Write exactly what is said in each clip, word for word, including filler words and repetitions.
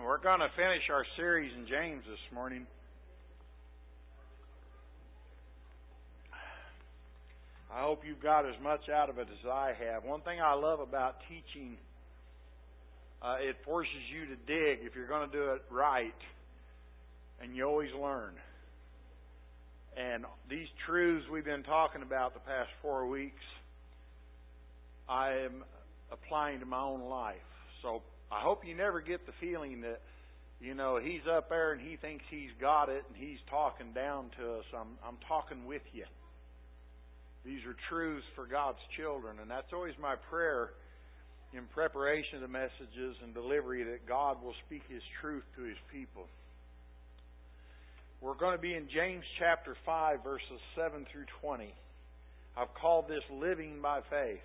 We're going to finish our series in James this morning. I hope you've got as much out of it as I have. One thing I love about teaching, uh, it forces you to dig if you're going to do it right, and you always learn. And these truths we've been talking about the past four weeks, I am applying to my own life. So I hope you never get the feeling that, you know, he's up there and he thinks he's got it and he's talking down to us. I'm, I'm talking with you. These are truths for God's children, and that's always my prayer in preparation of the messages and delivery, that God will speak His truth to His people. We're going to be in James chapter five, verses seven through twenty. I've called this Living by Faith.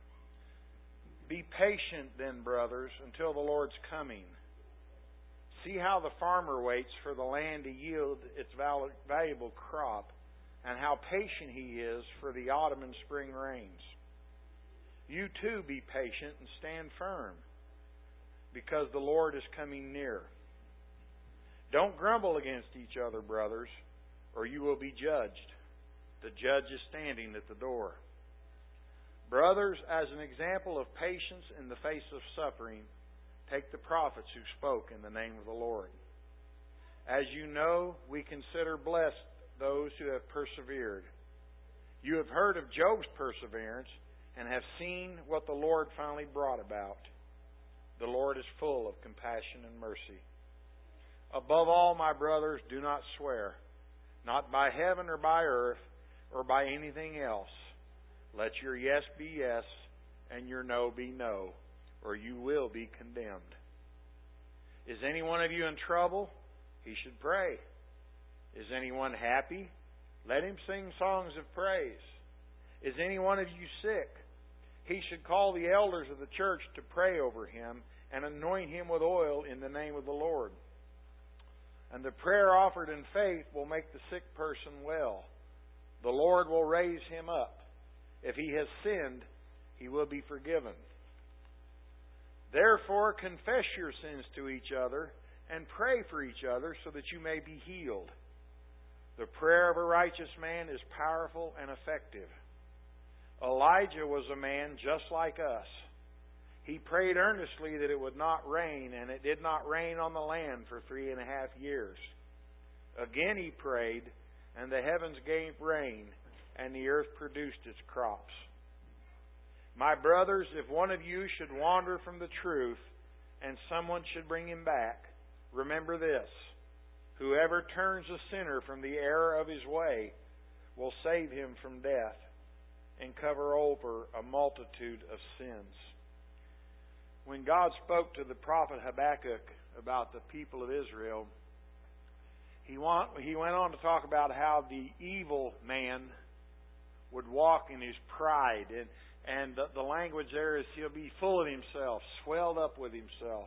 Be patient then, brothers, until the Lord's coming. See how the farmer waits for the land to yield its valuable crop, and how patient he is for the autumn and spring rains. You too be patient and stand firm, because the Lord is coming near. Don't grumble against each other, brothers, or you will be judged. The judge is standing at the door. Brothers, as an example of patience in the face of suffering, take the prophets who spoke in the name of the Lord. As you know, we consider blessed those who have persevered. You have heard of Job's perseverance and have seen what the Lord finally brought about. The Lord is full of compassion and mercy. Above all, my brothers, do not swear, not by heaven or by earth or by anything else. Let your yes be yes and your no be no, or you will be condemned. Is any one of you in trouble? He should pray. Is anyone happy? Let him sing songs of praise. Is any one of you sick? He should call the elders of the church to pray over him and anoint him with oil in the name of the Lord. And the prayer offered in faith will make the sick person well. The Lord will raise him up. If he has sinned, he will be forgiven. Therefore, confess your sins to each other and pray for each other so that you may be healed. The prayer of a righteous man is powerful and effective. Elijah was a man just like us. He prayed earnestly that it would not rain, and it did not rain on the land for three and a half years. Again he prayed, and the heavens gave rain, and the earth produced its crops. My brothers, if one of you should wander from the truth, and someone should bring him back, remember this: whoever turns a sinner from the error of his way will save him from death and cover over a multitude of sins. When God spoke to the prophet Habakkuk about the people of Israel, he, want, he went on to talk about how the evil man would walk in his pride. And, and the, the language there is he'll be full of himself, swelled up with himself.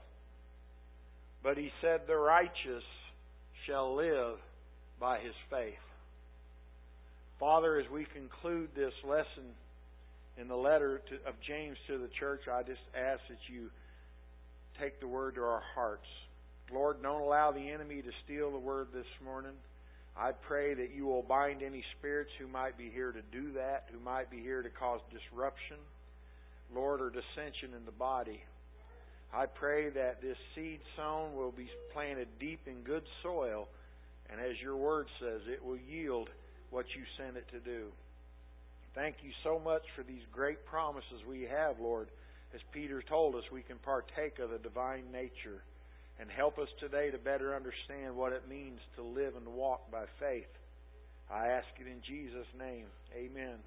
But he said, the righteous shall live by his faith. Father, as we conclude this lesson in the letter to, of James to the church, I just ask that you take the word to our hearts. Lord, don't allow the enemy to steal the word this morning. I pray that you will bind any spirits who might be here to do that, who might be here to cause disruption, Lord, or dissension in the body. I pray that this seed sown will be planted deep in good soil, and as your word says, it will yield what you sent it to do. Thank you so much for these great promises we have, Lord. As Peter told us, we can partake of the divine nature. And help us today to better understand what it means to live and walk by faith. I ask it in Jesus' name. Amen.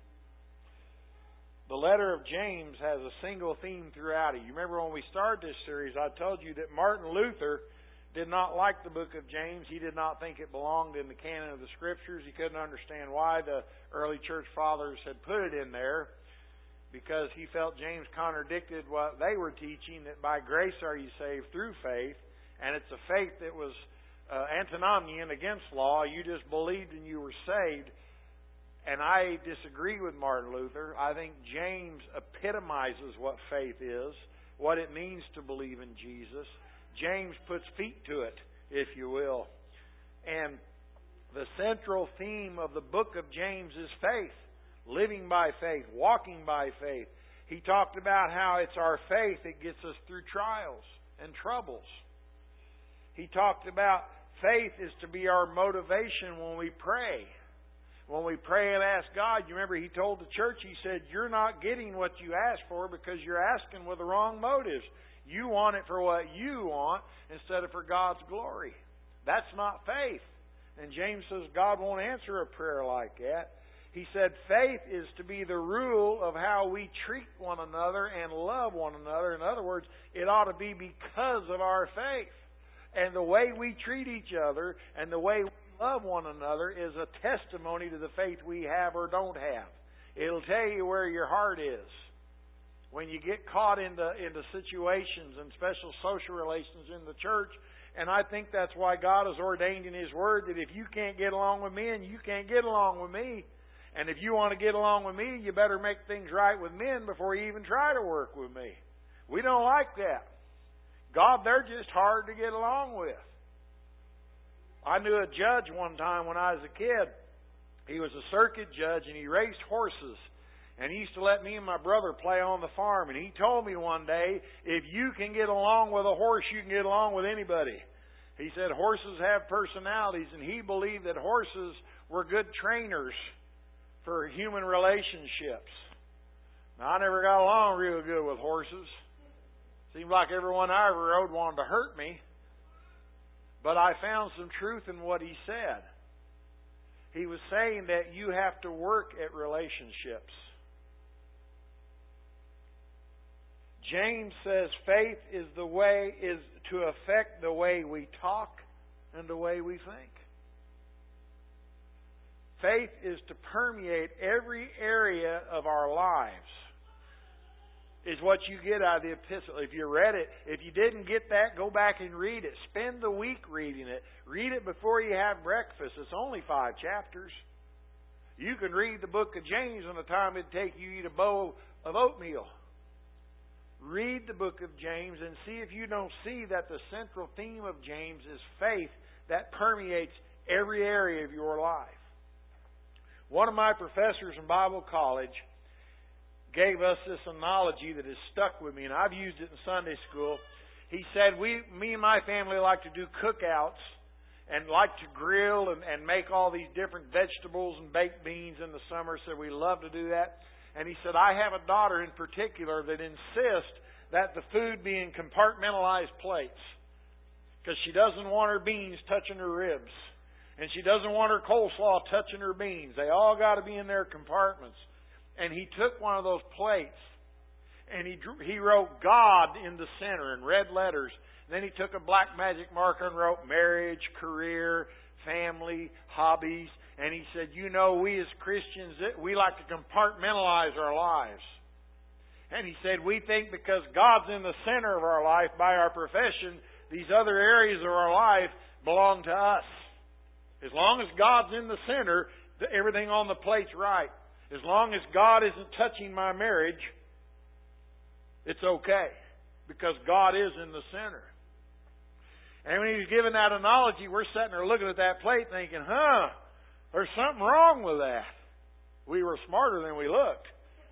The letter of James has a single theme throughout it. You remember when we started this series, I told you that Martin Luther did not like the book of James. He did not think it belonged in the canon of the Scriptures. He couldn't understand why the early church fathers had put it in there, because he felt James contradicted what they were teaching, that by grace are you saved through faith, and it's a faith that was uh, antinomian against law. You just believed and you were saved. And I disagree with Martin Luther. I think James epitomizes what faith is, what it means to believe in Jesus. James puts feet to it, if you will. And the central theme of the book of James is faith. Living by faith, walking by faith. He talked about how it's our faith that gets us through trials and troubles. He talked about faith is to be our motivation when we pray. When we pray and ask God, you remember He told the church, He said, you're not getting what you asked for because you're asking with the wrong motives. You want it for what you want instead of for God's glory. That's not faith. And James says God won't answer a prayer like that. He said faith is to be the rule of how we treat one another and love one another. In other words, it ought to be because of our faith. And the way we treat each other and the way we love one another is a testimony to the faith we have or don't have. It'll tell you where your heart is. When you get caught into, into situations and special social relations in the church, and I think that's why God has ordained in His Word that if you can't get along with men, you can't get along with me. And if you want to get along with me, you better make things right with men before you even try to work with me. We don't like that. God, they're just hard to get along with. I knew a judge one time when I was a kid. He was a circuit judge and he raced horses. And he used to let me and my brother play on the farm. And he told me one day, if you can get along with a horse, you can get along with anybody. He said horses have personalities, and he believed that horses were good trainers for human relationships. Now, I never got along real good with horses. Seemed like everyone I ever rode wanted to hurt me. But I found some truth in what he said. He was saying that you have to work at relationships. James says faith is the way is to affect the way we talk and the way we think. Faith is to permeate every area of our lives, is what you get out of the epistle. If you read it, if you didn't get that, go back and read it. Spend the week reading it. Read it before you have breakfast. It's only five chapters. You can read the book of James in the time it'd take you to eat a bowl of oatmeal. Read the book of James and see if you don't see that the central theme of James is faith that permeates every area of your life. One of my professors in Bible college gave us this analogy that has stuck with me, and I've used it in Sunday school. He said, we, me and my family like to do cookouts and like to grill and, and make all these different vegetables and baked beans in the summer, so we love to do that. And he said, I have a daughter in particular that insists that the food be in compartmentalized plates because she doesn't want her beans touching her ribs. And she doesn't want her coleslaw touching her beans. They all got to be in their compartments. And he took one of those plates and he drew, he wrote God in the center in red letters. And then he took a black magic marker and wrote marriage, career, family, hobbies. And he said, you know, we as Christians, we like to compartmentalize our lives. And he said, we think because God's in the center of our life by our profession, these other areas of our life belong to us. As long as God's in the center, everything on the plate's right. As long as God isn't touching my marriage, it's okay. Because God is in the center. And when he was giving that analogy, we're sitting there looking at that plate thinking, huh, there's something wrong with that. We were smarter than we looked.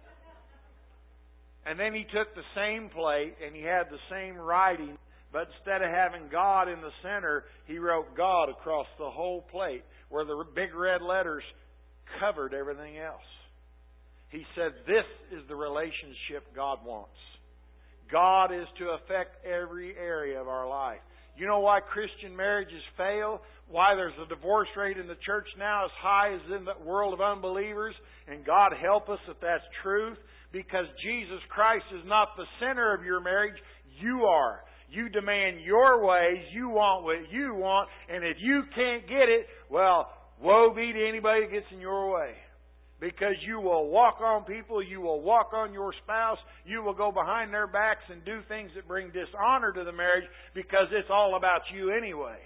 And then he took the same plate and he had the same writing, but instead of having God in the center, he wrote God across the whole plate, where the big red letters covered everything else. He said, this is the relationship God wants. God is to affect every area of our life. You know why Christian marriages fail? Why there's a divorce rate in the church now as high as in the world of unbelievers? And God help us if that's truth. Because Jesus Christ is not the center of your marriage. You are. You demand your ways. You want what you want. And if you can't get it, well, woe be to anybody that gets in your way. Because you will walk on people. You will walk on your spouse. You will go behind their backs and do things that bring dishonor to the marriage because it's all about you anyway.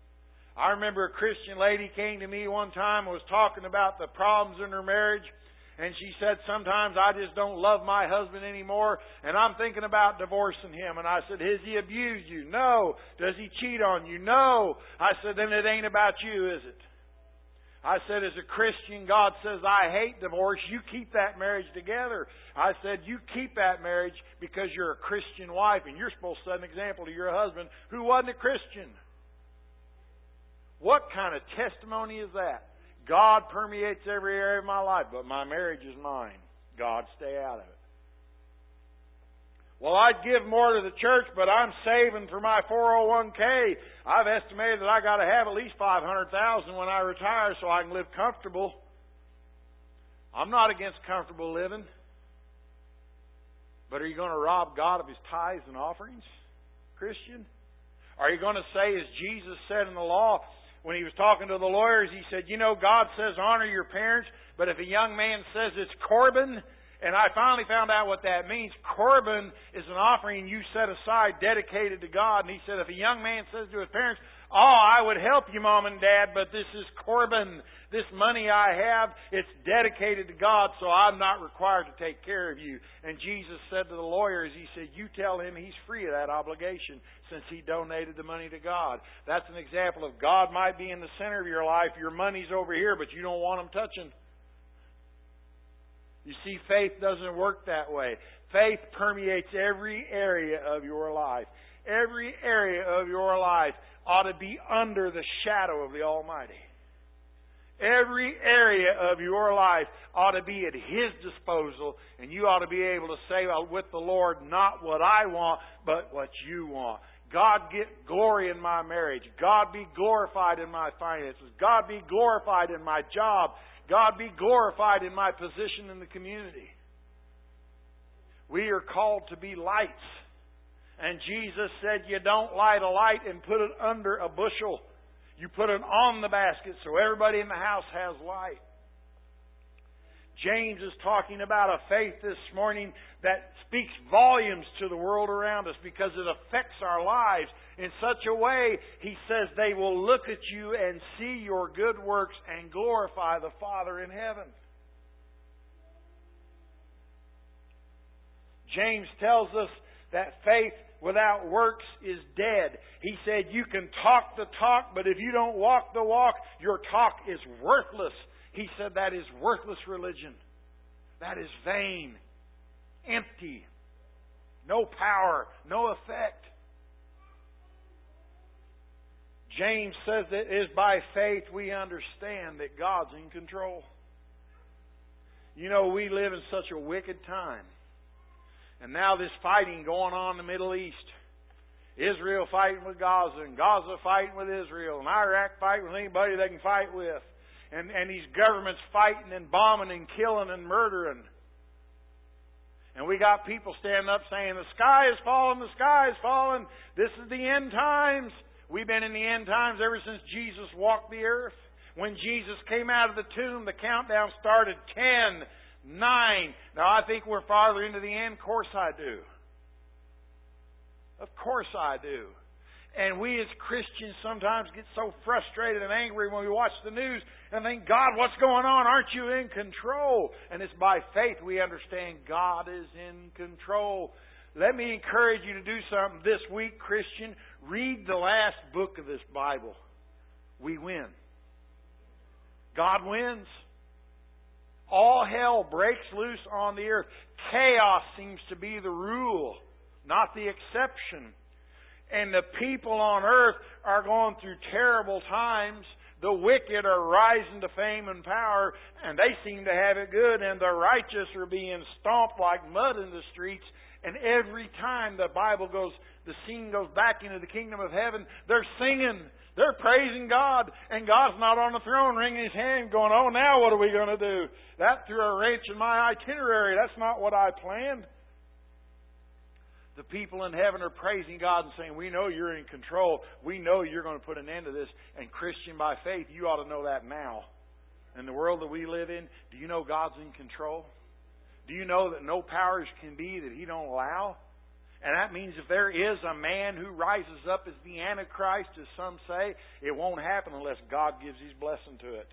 I remember a Christian lady came to me one time and was talking about the problems in her marriage. And she said, sometimes I just don't love my husband anymore, and I'm thinking about divorcing him. And I said, has he abused you? No. Does he cheat on you? No. I said, then it ain't about you, is it? I said, as a Christian, God says, I hate divorce. You keep that marriage together. I said, you keep that marriage because you're a Christian wife, and you're supposed to set an example to your husband who wasn't a Christian. What kind of testimony is that? God permeates every area of my life, but my marriage is mine. God, stay out of it. Well, I'd give more to the church, but I'm saving for my four oh one k. I've estimated that I got to have at least five hundred thousand dollars when I retire so I can live comfortable. I'm not against comfortable living. But are you going to rob God of His tithes and offerings, Christian? Are you going to say, as Jesus said in the law, when He was talking to the lawyers, He said, you know, God says honor your parents, but if a young man says it's Corban, and I finally found out what that means. Corban is an offering you set aside dedicated to God. And he said, if a young man says to his parents, oh, I would help you, Mom and Dad, but this is Corban. This money I have, it's dedicated to God, so I'm not required to take care of you. And Jesus said to the lawyers, He said, you tell him he's free of that obligation since he donated the money to God. That's an example of God might be in the center of your life. Your money's over here, but you don't want him touching. You see, faith doesn't work that way. Faith permeates every area of your life. Every area of your life ought to be under the shadow of the Almighty. Every area of your life ought to be at His disposal, and you ought to be able to say with the Lord, not what I want, but what you want. God, get glory in my marriage. God, be glorified in my finances. God, be glorified in my job. God, be glorified in my position in the community. We are called to be lights. And Jesus said you don't light a light and put it under a bushel. You put it on the basket so everybody in the house has light. James is talking about a faith this morning that speaks volumes to the world around us because it affects our lives in such a way, he says, they will look at you and see your good works and glorify the Father in heaven. James tells us that faith without works is dead. He said, you can talk the talk, but if you don't walk the walk, your talk is worthless. He said that is worthless religion. That is vain, empty, no power, no effect. James says that it is by faith we understand that God's in control. You know, we live in such a wicked time. And now this fighting going on in the Middle East. Israel fighting with Gaza, and Gaza fighting with Israel, and Iraq fighting with anybody they can fight with. And, and these governments fighting and bombing and killing and murdering. And we got people standing up saying, the sky is falling, the sky is falling. This is the end times. We've been in the end times ever since Jesus walked the earth. When Jesus came out of the tomb, the countdown started ten, nine. Now I think we're farther into the end. Of course I do. Of course I do. And we as Christians sometimes get so frustrated and angry when we watch the news and think, God, what's going on? Aren't you in control? And it's by faith we understand God is in control. Let me encourage you to do something this week, Christian. Read the last book of this Bible. We win. God wins. All hell breaks loose on the earth. Chaos seems to be the rule, not the exception. And the people on earth are going through terrible times. The wicked are rising to fame and power, and they seem to have it good. And the righteous are being stomped like mud in the streets. And every time the Bible goes, the scene goes back into the kingdom of heaven, they're singing. They're praising God. And God's not on the throne wringing His hand going, oh, now what are we going to do? That threw a wrench in my itinerary. That's not what I planned. The people in heaven are praising God and saying, we know you're in control. We know you're going to put an end to this. And Christian, by faith, you ought to know that now. In the world that we live in, do you know God's in control? Do you know that no powers can be that He don't allow? And that means if there is a man who rises up as the Antichrist, as some say, it won't happen unless God gives His blessing to it.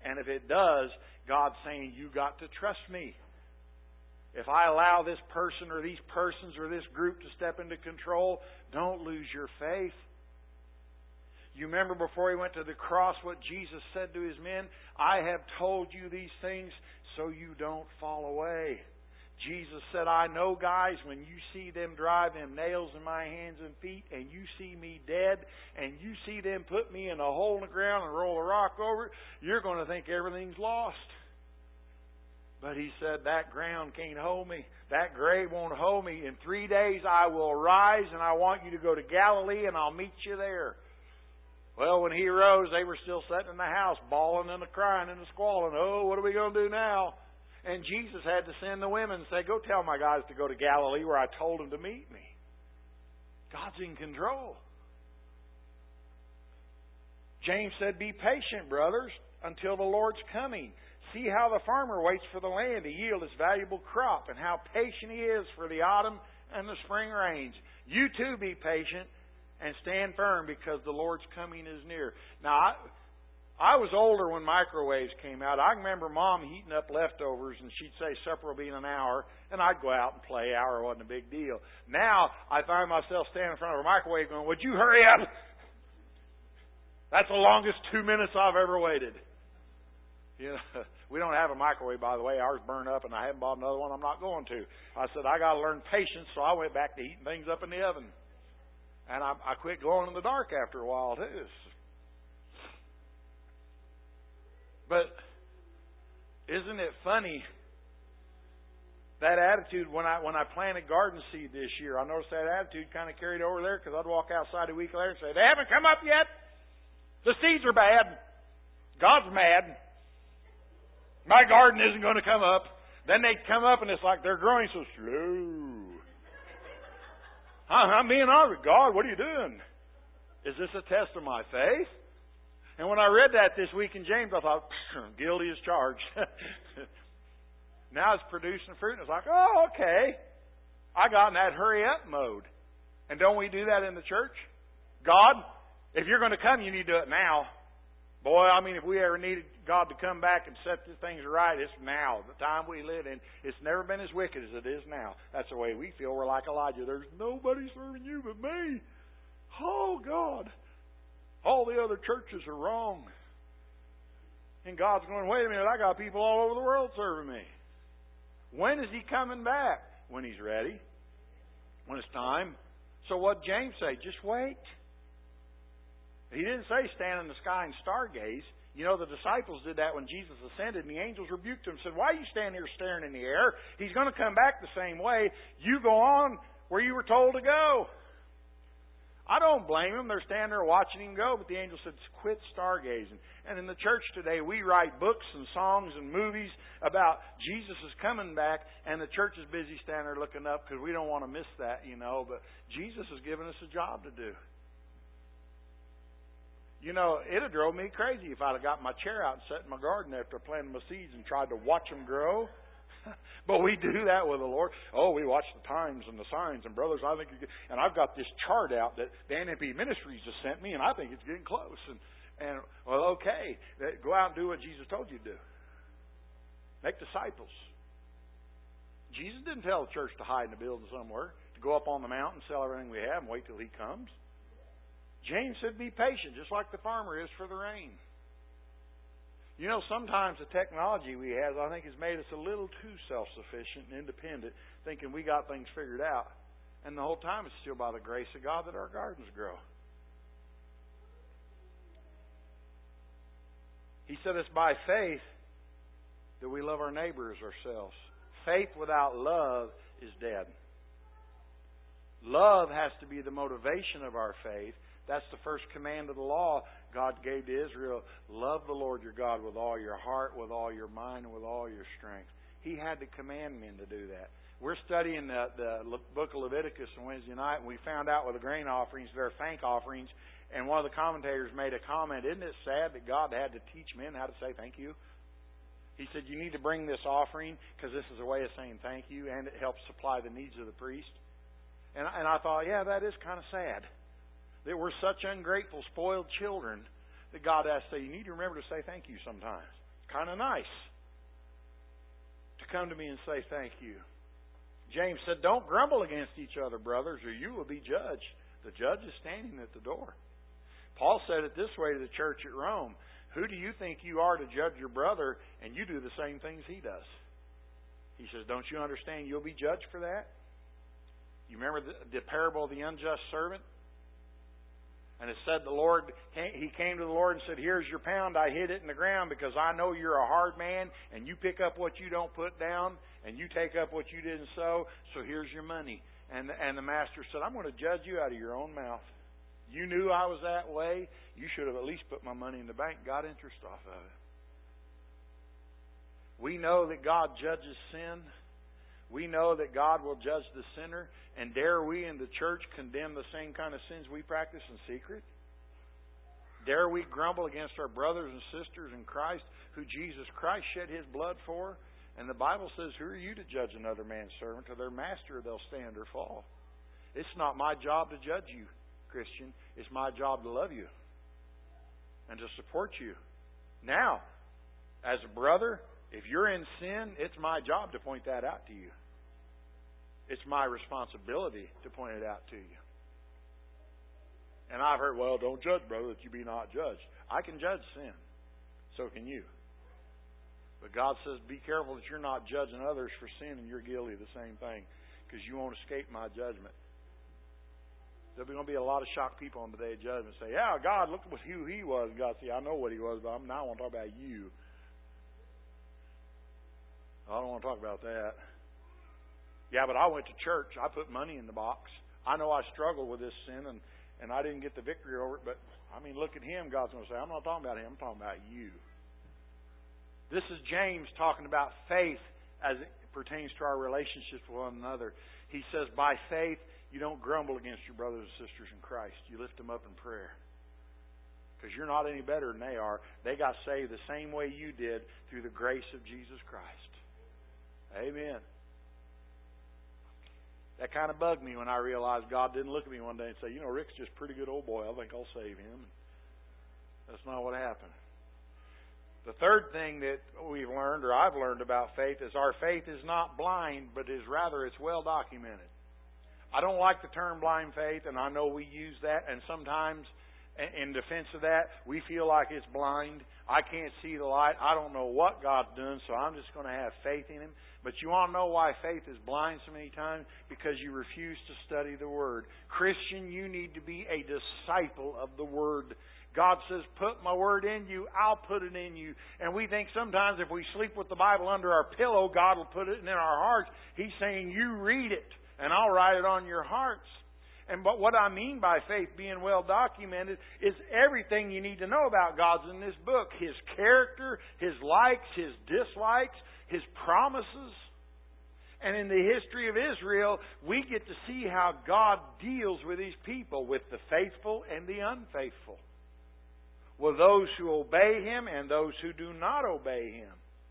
And if it does, God's saying, you got to trust me. If I allow this person or these persons or this group to step into control, don't lose your faith. You remember before He went to the cross what Jesus said to His men? I have told you these things so you don't fall away. Jesus said, I know, guys, when you see them drive them nails in my hands and feet and you see me dead and you see them put me in a hole in the ground and roll a rock over it, you're going to think everything's lost. But He said, that ground can't hold me. That grave won't hold me. In three days I will rise, and I want you to go to Galilee, and I'll meet you there. Well, when He rose, they were still sitting in the house, bawling and crying and squalling. Oh, what are we going to do now? And Jesus had to send the women and say, go tell my guys to go to Galilee where I told them to meet me. God's in control. James said, be patient, brothers, until the Lord's coming. See how the farmer waits for the land to yield its valuable crop, and how patient he is for the autumn and the spring rains. You too be patient and stand firm, because the Lord's coming is near. Now, I, I was older when microwaves came out. I remember Mom heating up leftovers, and she'd say supper will be in an hour, and I'd go out and play. An hour wasn't a big deal. Now, I find myself standing in front of a microwave going, would you hurry up? That's the longest two minutes I've ever waited. You know, we don't have a microwave, by the way. Ours burned up, and I haven't bought another one. I'm not going to. I said, I got to learn patience, so I went back to heating things up in the oven. And I, I quit glowing in the dark after a while, too. But isn't it funny, that attitude, when I when I planted garden seed this year, I noticed that attitude kind of carried over there, because I'd walk outside a week later and say, they haven't come up yet. The seeds are bad. God's mad. My garden isn't going to come up. Then they come up and it's like they're growing so slow. I'm being honest. God, what are you doing? Is this a test of my faith? And when I read that this week in James, I thought, guilty as charged. Now it's producing fruit. And it's like, oh, okay. I got in that hurry up mode. And don't we do that in the church? God, if you're going to come, you need to do it now. Boy, I mean, if we ever needed God to come back and set these things right, it's now. The time we live in, it's never been as wicked as it is now. That's the way we feel. We're like Elijah. There's nobody serving you but me. Oh, God. All the other churches are wrong. And God's going, wait a minute, I got people all over the world serving me. When is He coming back? When He's ready. When it's time. So what James say? Just wait. He didn't say stand in the sky and stargaze. You know, the disciples did that when Jesus ascended, and the angels rebuked them and said, why are you standing here staring in the air? He's going to come back the same way. You go on where you were told to go. I don't blame them. They're standing there watching Him go, but the angel said, quit stargazing. And in the church today, we write books and songs and movies about Jesus is coming back, and the church is busy standing there looking up because we don't want to miss that, you know. But Jesus has given us a job to do. You know, it would have drove me crazy if I'd have got my chair out and sat in my garden after planting my seeds and tried to watch them grow. But we do that with the Lord. Oh, we watch the times and the signs. And brothers, I think, you and I've got this chart out that the N M P Ministries has sent me, and I think it's getting close. And, and well, okay, go out and do what Jesus told you to do. Make disciples. Jesus didn't tell the church to hide in a building somewhere, to go up on the mountain, sell everything we have, and wait till He comes. James said, be patient, just like the farmer is for the rain. You know, sometimes the technology we have, I think, has made us a little too self-sufficient and independent, thinking we got things figured out. And the whole time it's still by the grace of God that our gardens grow. He said it's by faith that we love our neighbor as ourselves. Faith without love is dead. Love has to be the motivation of our faith. That's the first command of the law God gave to Israel. Love the Lord your God with all your heart, with all your mind, and with all your strength. He had to command men to do that. We're studying the, the book of Leviticus on Wednesday night, and we found out with the grain offerings, they're thank offerings. And one of the commentators made a comment, isn't it sad that God had to teach men how to say thank you? He said, you need to bring this offering because this is a way of saying thank you, and it helps supply the needs of the priest. And, and I thought, yeah, that is kind of sad. That we're such ungrateful, spoiled children that God has to say, you need to remember to say thank you sometimes. Kind of nice to come to me and say thank you. James said, don't grumble against each other, brothers, or you will be judged. The judge is standing at the door. Paul said it this way to the church at Rome. Who do you think you are to judge your brother, and you do the same things he does? He says, don't you understand you'll be judged for that? You remember the, the parable of the unjust servant? And it said the Lord, he came to the Lord and said, here's your pound, I hid it in the ground because I know you're a hard man and you pick up what you don't put down and you take up what you didn't sow, so here's your money. And, and the master said, I'm going to judge you out of your own mouth. You knew I was that way. You should have at least put my money in the bank and got interest off of it. We know that God judges sin. We know that God will judge the sinner. And dare we in the church condemn the same kind of sins we practice in secret? Dare we grumble against our brothers and sisters in Christ who Jesus Christ shed His blood for? And the Bible says, who are you to judge another man's servant? To their master they'll stand or fall. It's not my job to judge you, Christian. It's my job to love you and to support you. Now, as a brother, if you're in sin, it's my job to point that out to you. It's my responsibility to point it out to you. And I've heard, well, don't judge, brother, that you be not judged. I can judge sin. So can you. But God says, be careful that you're not judging others for sin and you're guilty of the same thing, because you won't escape my judgment. There'll be going to be a lot of shocked people on the day of judgment say, yeah, God, look at who He was. And God says, I know what He was, but now I want to talk about you. I don't want to talk about that. Yeah, but I went to church. I put money in the box. I know I struggled with this sin, and, and I didn't get the victory over it. But, I mean, look at him. God's going to say, I'm not talking about him. I'm talking about you. This is James talking about faith as it pertains to our relationships with one another. He says, by faith, you don't grumble against your brothers and sisters in Christ. You lift them up in prayer. Because you're not any better than they are. They got saved the same way you did through the grace of Jesus Christ. Amen. That kind of bugged me when I realized God didn't look at me one day and say, you know, Rick's just a pretty good old boy. I think I'll save him. That's not what happened. The third thing that we've learned, or I've learned about faith, is our faith is not blind, but is rather it's well documented. I don't like the term blind faith, and I know we use that, and sometimes in defense of that, we feel like it's blind. I can't see the light. I don't know what God's doing, so I'm just going to have faith in Him. But you want to know why faith is blind so many times? Because you refuse to study the Word. Christian, you need to be a disciple of the Word. God says, put my Word in you, I'll put it in you. And we think sometimes if we sleep with the Bible under our pillow, God will put it in our hearts. He's saying, you read it, and I'll write it on your hearts. And but what I mean by faith being well documented is everything you need to know about God's in this book. His character, His likes, His dislikes, His promises. And in the history of Israel, we get to see how God deals with His people, with the faithful and the unfaithful. With those who obey Him and those who do not obey Him.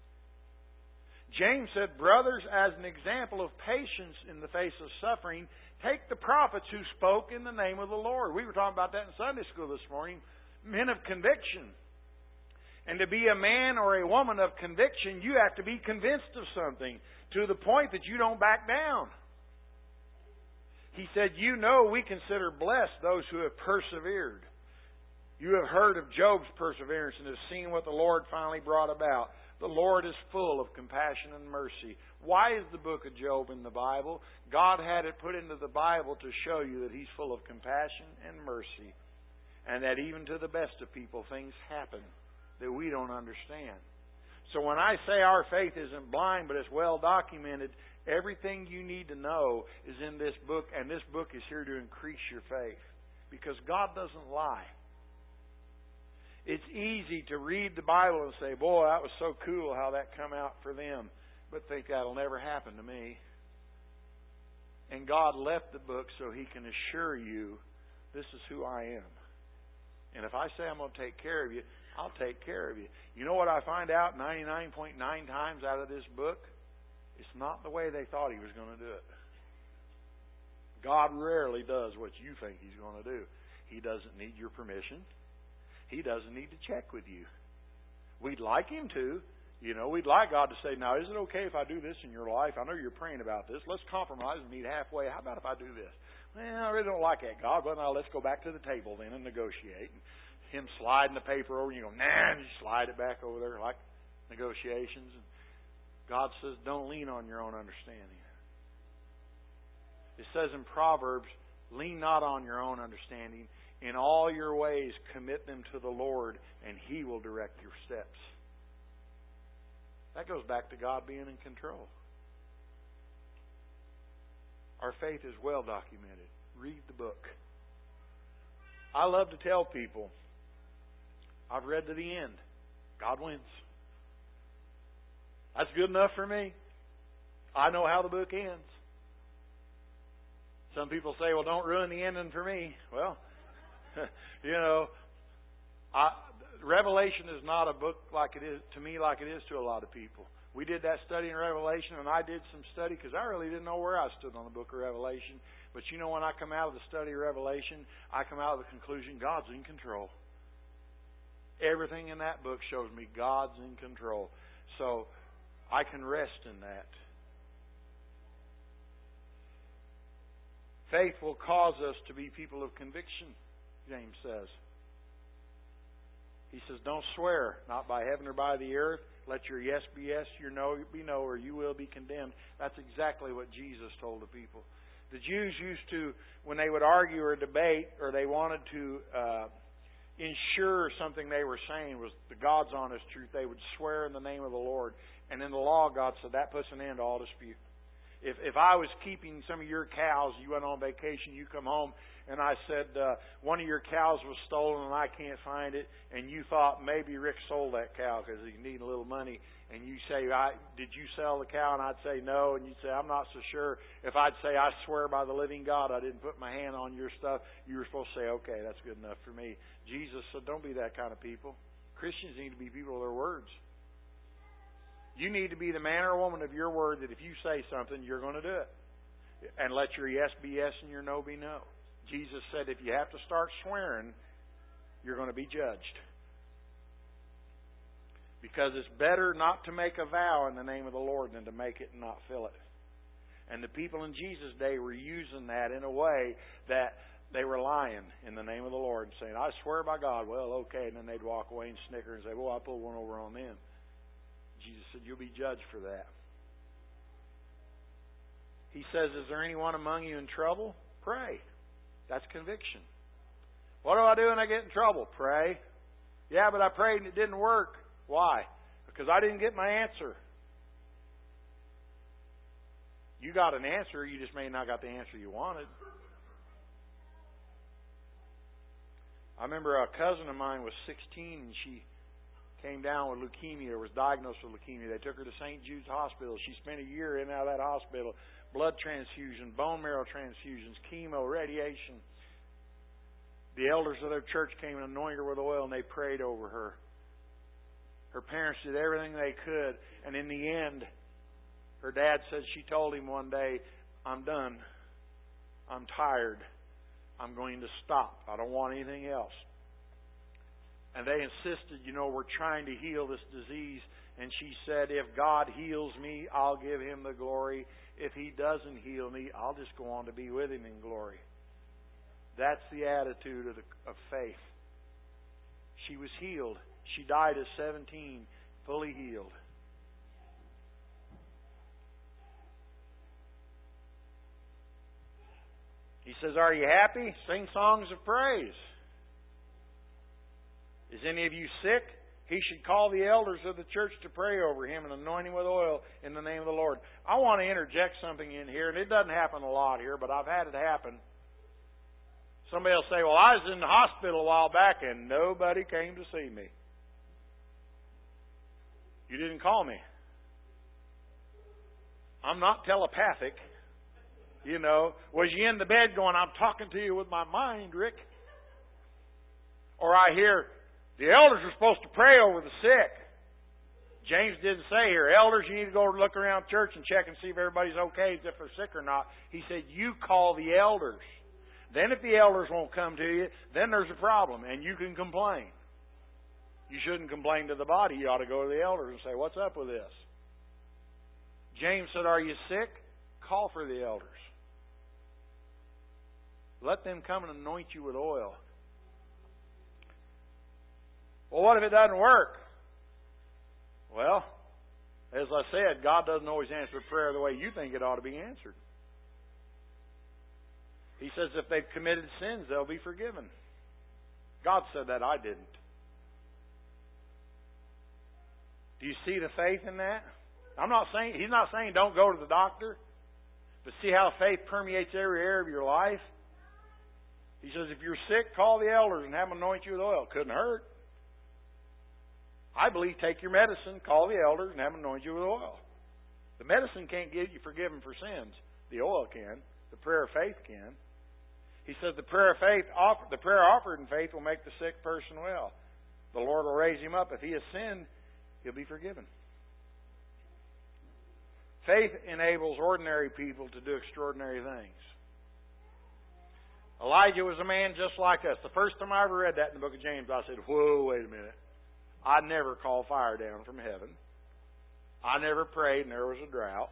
James said, brothers, as an example of patience in the face of suffering, take the prophets who spoke in the name of the Lord. We were talking about that in Sunday school this morning. Men of conviction. And to be a man or a woman of conviction, you have to be convinced of something to the point that you don't back down. He said, you know we consider blessed those who have persevered. You have heard of Job's perseverance and have seen what the Lord finally brought about. The Lord is full of compassion and mercy. Why is the book of Job in the Bible? God had it put into the Bible to show you that He's full of compassion and mercy. And that even to the best of people, things happen that we don't understand. So when I say our faith isn't blind, but it's well documented, everything you need to know is in this book. And this book is here to increase your faith. Because God doesn't lie. It's easy to read the Bible and say, boy, that was so cool how that come out for them. But think that'll never happen to me. And God left the book so He can assure you, this is who I am. And if I say I'm going to take care of you, I'll take care of you. You know what I find out ninety-nine point nine times out of this book? It's not the way they thought He was going to do it. God rarely does what you think He's going to do. He doesn't need your permission. He doesn't need to check with you. We'd like Him to. You know, we'd like God to say, now, is it okay if I do this in your life? I know you're praying about this. Let's compromise and meet halfway. How about if I do this? Well, I really don't like that, God. Well, now let's go back to the table then and negotiate. And Him sliding the paper over, and you go, nah, and you slide it back over there like negotiations. And God says, don't lean on your own understanding. It says in Proverbs, lean not on your own understanding. In all your ways, commit them to the Lord, and He will direct your steps. That goes back to God being in control. Our faith is well documented. Read the book. I love to tell people, I've read to the end. God wins. That's good enough for me. I know how the book ends. Some people say, well, don't ruin the ending for me. Well, you know, I, Revelation is not a book like it is to me like it is to a lot of people. We did that study in Revelation, and I did some study because I really didn't know where I stood on the book of Revelation. But you know, when I come out of the study of Revelation, I come out of the conclusion God's in control. Everything in that book shows me God's in control. So I can rest in that. Faith will cause us to be people of conviction, James says. He says, don't swear, not by heaven or by the earth. Let your yes be yes, your no be no, or you will be condemned. That's exactly what Jesus told the people. The Jews used to, when they would argue or debate, or they wanted to uh, ensure something they were saying was the God's honest truth, they would swear in the name of the Lord. And in the law, God said that puts an end to all dispute. If if I was keeping some of your cows, you went on vacation, you come home, and I said uh, one of your cows was stolen and I can't find it, and you thought maybe Rick sold that cow because he needed a little money, and you say, I, did you sell the cow? And I'd say no, and you'd say, I'm not so sure. If I'd say, I swear by the living God, I didn't put my hand on your stuff, you were supposed to say, okay, that's good enough for me. Jesus said, don't be that kind of people. Christians need to be people of their words. You need to be the man or woman of your word that if you say something, you're going to do it. And let your yes be yes and your no be no. Jesus said if you have to start swearing, you're going to be judged. Because it's better not to make a vow in the name of the Lord than to make it and not fill it. And the people in Jesus' day were using that in a way that they were lying in the name of the Lord and saying, I swear by God, well, okay. And then they'd walk away and snicker and say, well, I pulled one over on them. Jesus said, you'll be judged for that. He says, is there anyone among you in trouble? Pray. That's conviction. What do I do when I get in trouble? Pray. Yeah, but I prayed and it didn't work. Why? Because I didn't get my answer. You got an answer, you just may not got the answer you wanted. I remember a cousin of mine was sixteen and she came down with leukemia, or was diagnosed with leukemia. They took her to Saint Jude's Hospital. She spent a year in and out of that hospital. Blood transfusion, bone marrow transfusions, chemo, radiation. The elders of their church came and anointed her with oil, and they prayed over her. Her parents did everything they could, and in the end, her dad said she told him one day, I'm done. I'm tired. I'm going to stop. I don't want anything else. And they insisted, you know, we're trying to heal this disease. And she said, if God heals me, I'll give Him the glory. If He doesn't heal me, I'll just go on to be with Him in glory. That's the attitude of, the, of faith. She was healed. She died at seventeen, fully healed. He says, are you happy? Sing songs of praise. Is any of you sick? He should call the elders of the church to pray over him and anoint him with oil in the name of the Lord. I want to interject something in here, and it doesn't happen a lot here, but I've had it happen. Somebody will say, well, I was in the hospital a while back and nobody came to see me. You didn't call me. I'm not telepathic. You know, was you in the bed going, I'm talking to you with my mind, Rick? Or I hear, the elders are supposed to pray over the sick. James didn't say here, elders, you need to go look around church and check and see if everybody's okay, if they're sick or not. He said, you call the elders. Then if the elders won't come to you, then there's a problem and you can complain. You shouldn't complain to the body. You ought to go to the elders and say, what's up with this? James said, are you sick? Call for the elders. Let them come and anoint you with oil. Well, what if it doesn't work? Well, as I said, God doesn't always answer prayer the way you think it ought to be answered. He says if they've committed sins, they'll be forgiven. God said that, I didn't. Do you see the faith in that? I'm not saying, He's not saying don't go to the doctor, but see how faith permeates every area of your life? He says if you're sick, call the elders and have them anoint you with oil. Couldn't hurt. I believe take your medicine, call the elders, and have them anoint you with oil. The medicine can't get you forgiven for sins. The oil can. The prayer of faith can. He says the prayer of faith, the prayer offered in faith will make the sick person well. The Lord will raise him up. If he has sinned, he'll be forgiven. Faith enables ordinary people to do extraordinary things. Elijah was a man just like us. The first time I ever read that in the book of James, I said, whoa, wait a minute. I never called fire down from heaven. I never prayed and there was a drought.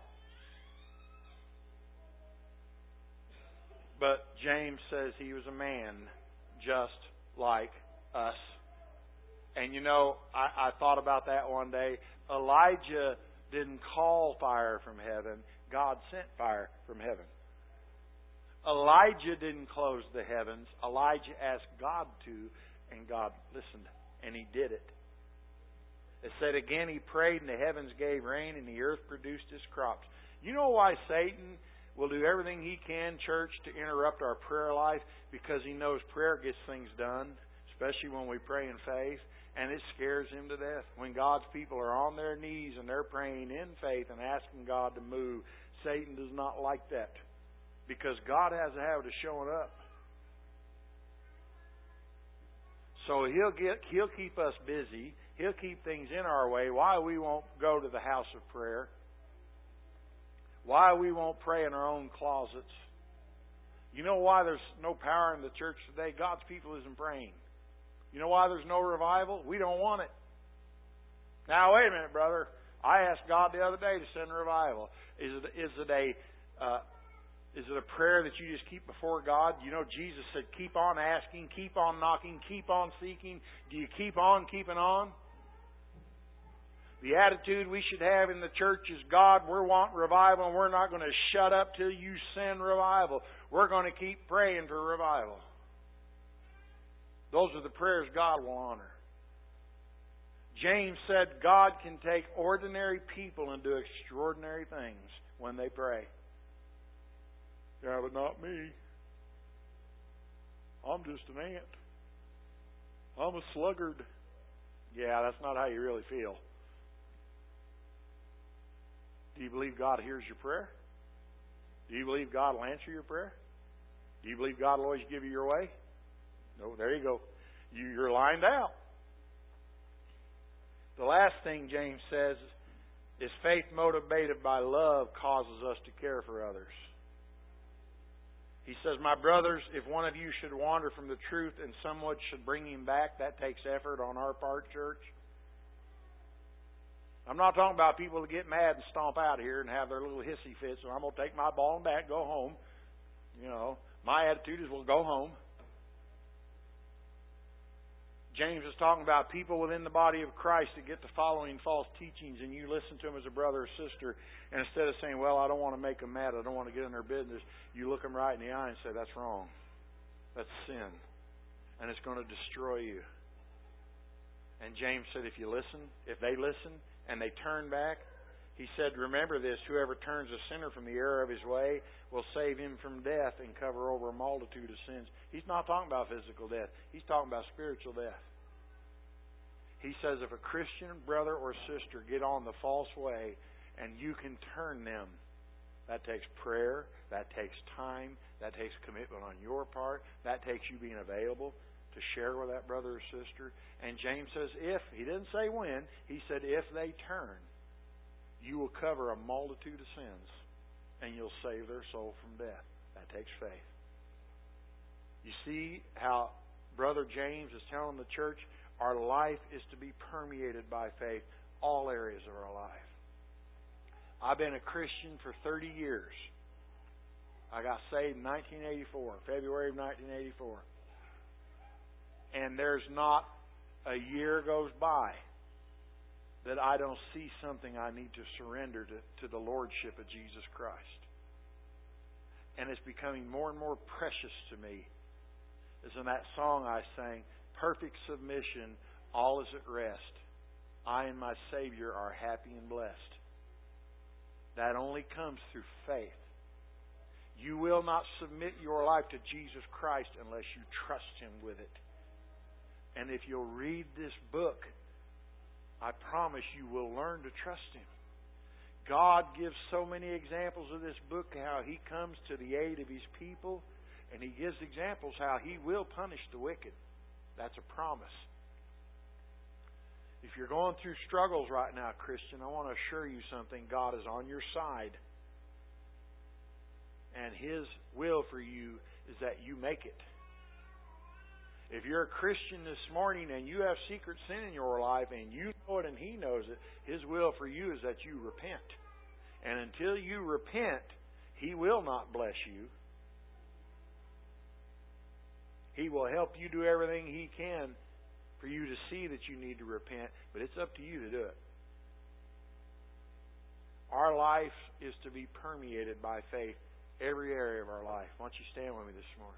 But James says he was a man just like us. And you know, I, I thought about that one day. Elijah didn't call fire from heaven. God sent fire from heaven. Elijah didn't close the heavens. Elijah asked God to, and God listened, and He did it. It said again, he prayed, and the heavens gave rain, and the earth produced its crops. You know why Satan will do everything he can, church, to interrupt our prayer life? Because he knows prayer gets things done, especially when we pray in faith, and it scares him to death. When God's people are on their knees and they're praying in faith and asking God to move, Satan does not like that. Because God has a habit of showing up. So he'll get he'll keep us busy. He'll keep things in our way. Why we won't go to the house of prayer. Why we won't pray in our own closets. You know why there's no power in the church today? God's people isn't praying. You know why there's no revival? We don't want it. Now, wait a minute, brother. I asked God the other day to send revival. Is it, is it a... Uh, Is it a prayer that you just keep before God? You know, Jesus said, keep on asking, keep on knocking, keep on seeking. Do you keep on keeping on? The attitude we should have in the church is, God, we want revival, and we're not going to shut up till you send revival. We're going to keep praying for revival. Those are the prayers God will honor. James said God can take ordinary people and do extraordinary things when they pray. Yeah, but not me. I'm just an ant. I'm a sluggard. Yeah, that's not how you really feel. Do you believe God hears your prayer? Do you believe God will answer your prayer? Do you believe God will always give you your way? No, there you go. You, you're lined out. The last thing James says is faith motivated by love causes us to care for others. He says, my brothers, if one of you should wander from the truth and someone should bring him back, that takes effort on our part, church. I'm not talking about people that get mad and stomp out here and have their little hissy fits. So I'm going to take my ball and bat, go home. You know, my attitude is we'll go home. James is talking about people within the body of Christ that get to following false teachings, and you listen to them as a brother or sister, and instead of saying, well, I don't want to make them mad, I don't want to get in their business, you look them right in the eye and say, that's wrong. That's sin. And it's going to destroy you. And James said, if you listen, if they listen, and they turn back, he said, remember this, whoever turns a sinner from the error of his way will save him from death and cover over a multitude of sins. He's not talking about physical death. He's talking about spiritual death. He says if a Christian brother or sister get on the false way and you can turn them, that takes prayer, that takes time, that takes commitment on your part, that takes you being available to share with that brother or sister. And James says if, he didn't say when, he said if they turn, you will cover a multitude of sins and you'll save their soul from death. That takes faith. You see how Brother James is telling the church, Our life is to be permeated by faith, all areas of our life. I've been a Christian for thirty years. I got saved in nineteen eighty-four, February of nineteen eighty-four. And there's not a year goes by that I don't see something I need to surrender to, to the Lordship of Jesus Christ. And it's becoming more and more precious to me. As in that song I sang, perfect submission, all is at rest. I and my Savior are happy and blessed. That only comes through faith. You will not submit your life to Jesus Christ unless you trust Him with it. And if you'll read this book, I promise you will learn to trust Him. God gives so many examples of this book, how He comes to the aid of His people, and He gives examples how He will punish the wicked. That's a promise. If you're going through struggles right now, Christian, I want to assure you something. God is on your side. And His will for you is that you make it. If you're a Christian this morning and you have secret sin in your life and you know it and He knows it, His will for you is that you repent. And until you repent, He will not bless you. He will help you do everything He can for you to see that you need to repent, but it's up to you to do it. Our life is to be permeated by faith, every area of our life. Why don't you stand with me this morning?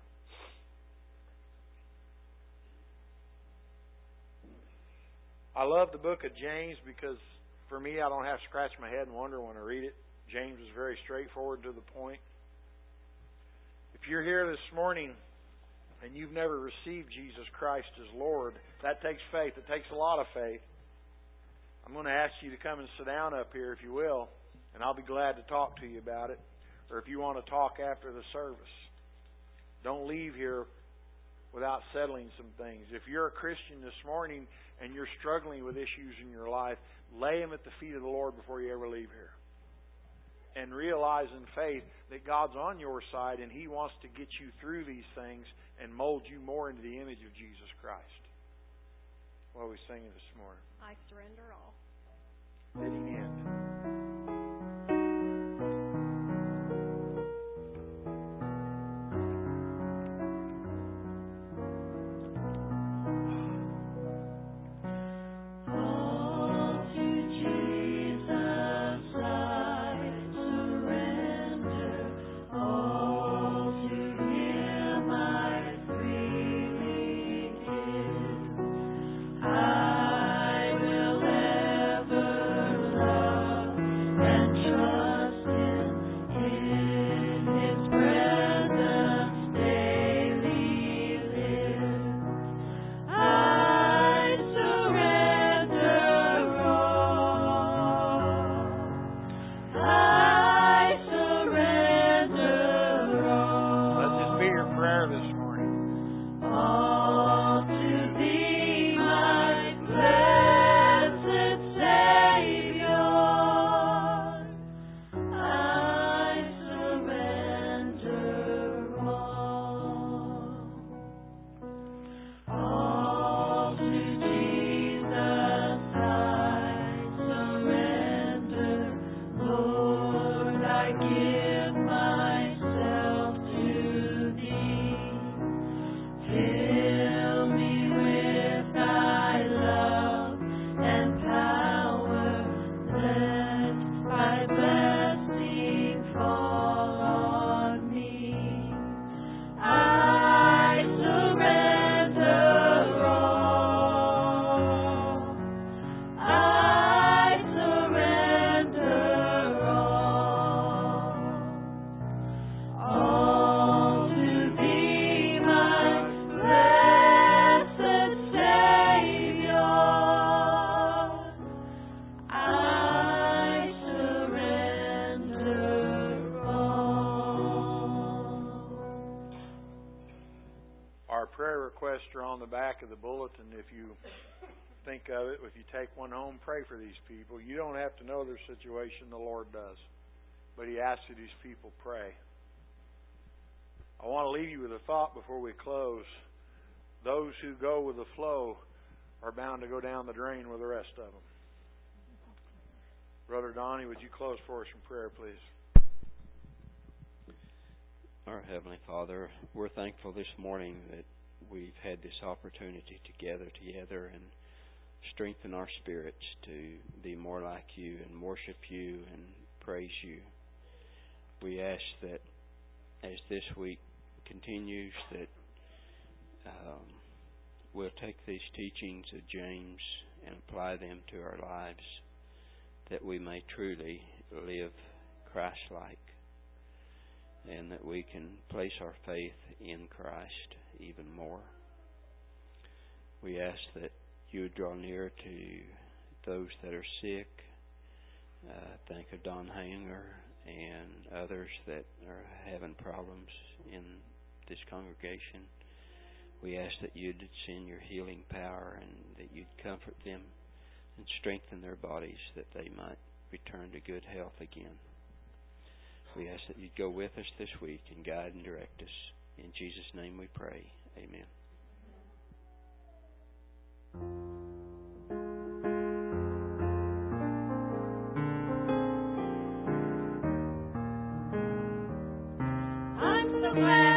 I love the book of James because for me, I don't have to scratch my head and wonder when I read it. James is very straightforward, to the point. If you're here this morning and you've never received Jesus Christ as Lord, that takes faith. It takes a lot of faith. I'm going to ask you to come and sit down up here, if you will, and I'll be glad to talk to you about it. Or if you want to talk after the service, don't leave here without settling some things. If you're a Christian this morning and you're struggling with issues in your life, lay them at the feet of the Lord before you ever leave here. And realize in faith that God's on your side and He wants to get you through these things and mold you more into the image of Jesus Christ. What are we singing this morning? I surrender all. Fitting end. On the back of the bulletin, if you think of it, if you take one home, pray for these people. You don't have to know their situation, the Lord does. But He asks that His people pray. I want to leave you with a thought before we close. Those who go with the flow are bound to go down the drain with the rest of them. Brother Donnie, would you close for us in prayer, please? Our Heavenly Father, we're thankful this morning that we've had this opportunity to gather together and strengthen our spirits to be more like you and worship you and praise you. We ask that as this week continues, that um, we'll take these teachings of James and apply them to our lives, that we may truly live Christ-like, and that we can place our faith in Christ even more. We ask that you would draw near to those that are sick. Uh, think of Don Hanger and others that are having problems in this congregation. We ask that you'd send your healing power and that you'd comfort them and strengthen their bodies, that they might return to good health again. We ask that you'd go with us this week and guide and direct us. In Jesus' name we pray. Amen. I'm so glad.